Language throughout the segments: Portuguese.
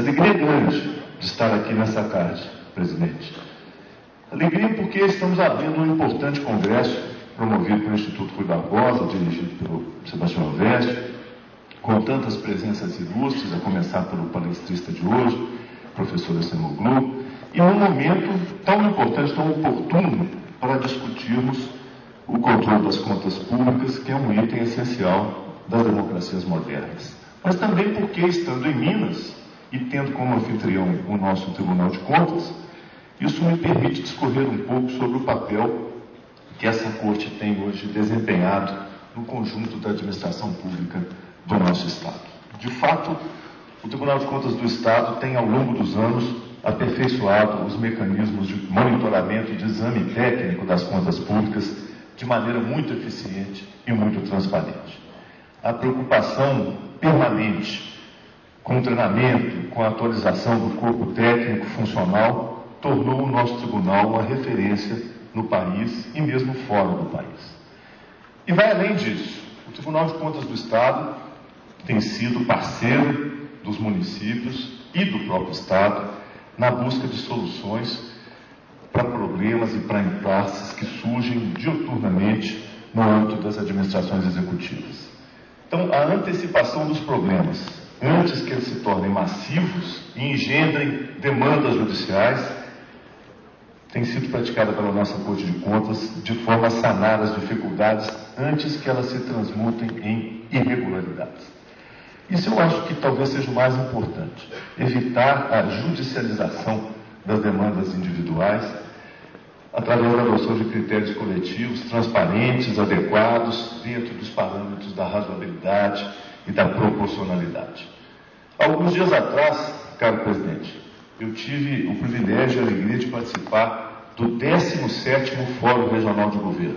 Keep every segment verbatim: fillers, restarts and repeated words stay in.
Alegria grande de estar aqui nessa tarde, presidente. Alegria porque estamos abrindo um importante congresso promovido pelo Instituto Rui Barbosa, dirigido pelo Sebastião Alveste, com tantas presenças ilustres, a começar pelo palestrista de hoje, professor Semoglu, e num momento tão importante, tão oportuno para discutirmos o controle das contas públicas, que é um item essencial das democracias modernas. Mas também porque, estando em Minas e tendo como anfitrião o nosso Tribunal de Contas, isso me permite discorrer um pouco sobre o papel que essa Corte tem hoje desempenhado no conjunto da administração pública do nosso Estado. De fato, o Tribunal de Contas do Estado tem, ao longo dos anos, aperfeiçoado os mecanismos de monitoramento e de exame técnico das contas públicas de maneira muito eficiente e muito transparente. A preocupação permanente com o treinamento, com a atualização do corpo técnico funcional, tornou o nosso tribunal uma referência no país e mesmo fora do país. E vai além disso. O Tribunal de Contas do Estado tem sido parceiro dos municípios e do próprio Estado na busca de soluções para problemas e para impasses que surgem diuturnamente no âmbito das administrações executivas. Então, a antecipação dos problemas, antes que eles se tornem massivos e engendrem demandas judiciais, tem sido praticada pela nossa Corte de Contas de forma a sanar as dificuldades antes que elas se transmutem em irregularidades. Isso eu acho que talvez seja o mais importante, evitar a judicialização das demandas individuais através da adoção de critérios coletivos transparentes, adequados, dentro dos parâmetros da razoabilidade e da proporcionalidade. Alguns dias atrás, caro presidente, eu tive o privilégio e a alegria de participar do décimo sétimo Fórum Regional de Governo,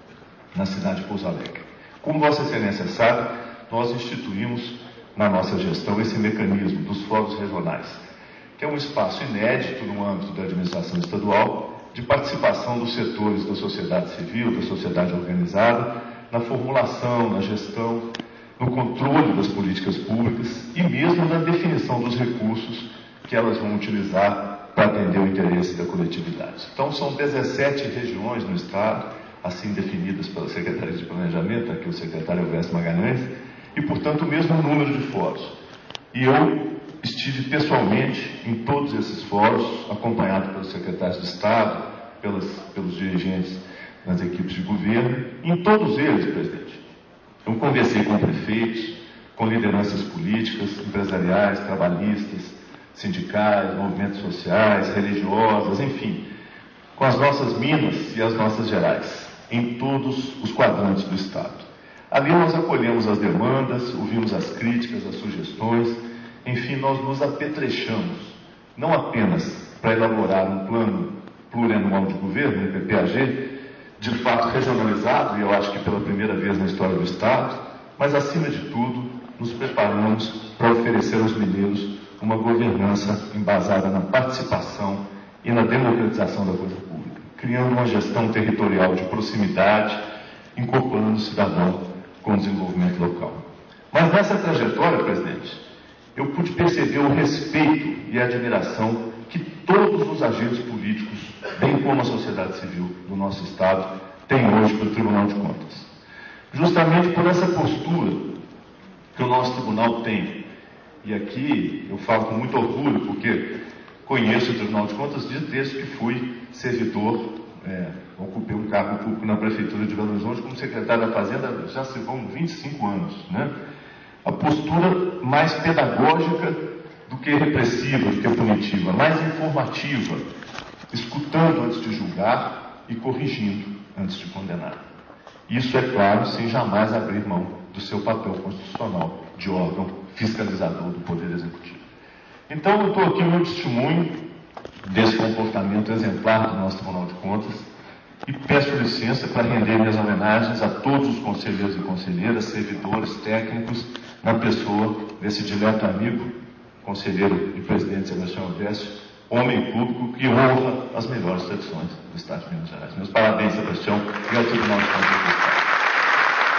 na cidade de Pouso Alegre. Como Vossa Excelência sabe, nós instituímos na nossa gestão esse mecanismo dos fóruns regionais, que é um espaço inédito no âmbito da administração estadual de participação dos setores da sociedade civil, da sociedade organizada, na formulação, na gestão, no controle das políticas públicas e mesmo na definição dos recursos que elas vão utilizar para atender o interesse da coletividade. Então, são dezessete regiões no Estado, assim definidas pela Secretaria de Planejamento, aqui o secretário Elvésio Magalhães, e, portanto, o mesmo número de fóruns. E eu estive pessoalmente em todos esses fóruns, acompanhado pelos secretários de Estado, pelas, pelos dirigentes das equipes de governo. Em todos eles, presidente, eu conversei com prefeitos, com lideranças políticas, empresariais, trabalhistas, sindicais, movimentos sociais, religiosas, enfim, com as nossas Minas e as nossas Gerais, em todos os quadrantes do Estado. Ali nós acolhemos as demandas, ouvimos as críticas, as sugestões, enfim, nós nos apetrechamos, não apenas para elaborar um plano plurianual de governo, um P P A G, de fato regionalizado, e eu acho que pela primeira vez na história do Estado, mas, acima de tudo, nos preparamos para oferecer aos mineiros uma governança embasada na participação e na democratização da coisa pública, criando uma gestão territorial de proximidade, incorporando o cidadão com o desenvolvimento local. Mas nessa trajetória, presidente, eu pude perceber o respeito e a admiração que todos os agentes políticos, bem como a sociedade civil do nosso Estado, têm hoje pelo Tribunal de Contas. Justamente por essa postura que o nosso tribunal tem. E aqui eu falo com muito orgulho, porque conheço o Tribunal de Contas desde que fui servidor, é, ocupei um cargo público na Prefeitura de Belo Horizonte como secretário da Fazenda, já se vão vinte e cinco anos, né? A postura mais pedagógica do que repressiva, do que punitiva, mais informativa, escutando antes de julgar e corrigindo antes de condenar. Isso, é claro, sem jamais abrir mão do seu papel constitucional de órgão fiscalizador do Poder Executivo. Então, eu estou aqui no meu testemunho desse comportamento exemplar do nosso Tribunal de Contas e peço licença para render minhas homenagens a todos os conselheiros e conselheiras, servidores, técnicos, na pessoa desse dileto amigo, conselheiro e presidente Sebastião Alveste, homem público que honra as melhores tradições do Estado de Minas Gerais. Meus parabéns, Sebastião, e ao Tribunal de Contas do Estado.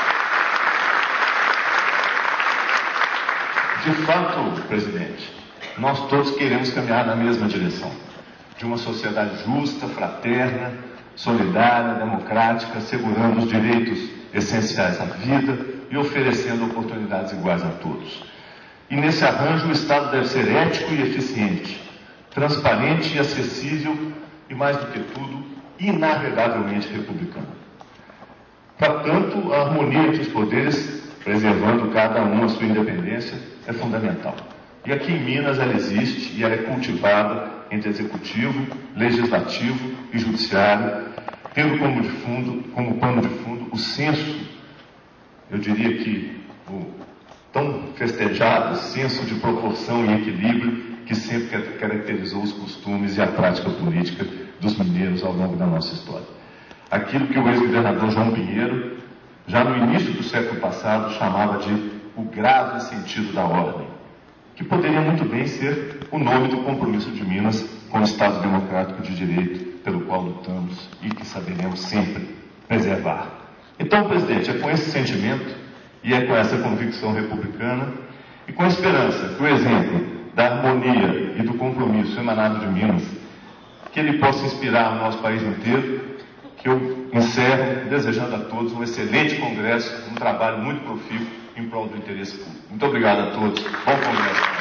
De fato, presidente, nós todos queremos caminhar na mesma direção, de uma sociedade justa, fraterna, solidária, democrática, assegurando os direitos essenciais à vida e oferecendo oportunidades iguais a todos. E nesse arranjo o Estado deve ser ético e eficiente, transparente e acessível e, mais do que tudo, inarredavelmente republicano. Para tanto, a harmonia entre os poderes, preservando cada um a sua independência, é fundamental. E aqui em Minas ela existe e ela é cultivada entre executivo, legislativo e judiciário, tendo como, de fundo, como pano de fundo o senso, eu diria que o tão festejado senso de proporção e equilíbrio que sempre caracterizou os costumes e a prática política dos mineiros ao longo da nossa história. Aquilo que o ex-governador João Pinheiro, já no início do século passado, chamava de o grave sentido da ordem, que poderia muito bem ser o nome do compromisso de Minas com o Estado Democrático de Direito, pelo qual lutamos e que saberemos sempre preservar. Então, presidente, é com esse sentimento e é com essa convicção republicana e com a esperança que o exemplo da harmonia e do compromisso emanado de Minas, que ele possa inspirar o nosso país inteiro, que eu encerro desejando a todos um excelente congresso, um trabalho muito profícuo em prol do interesse público. Muito obrigado a todos. Bom congresso.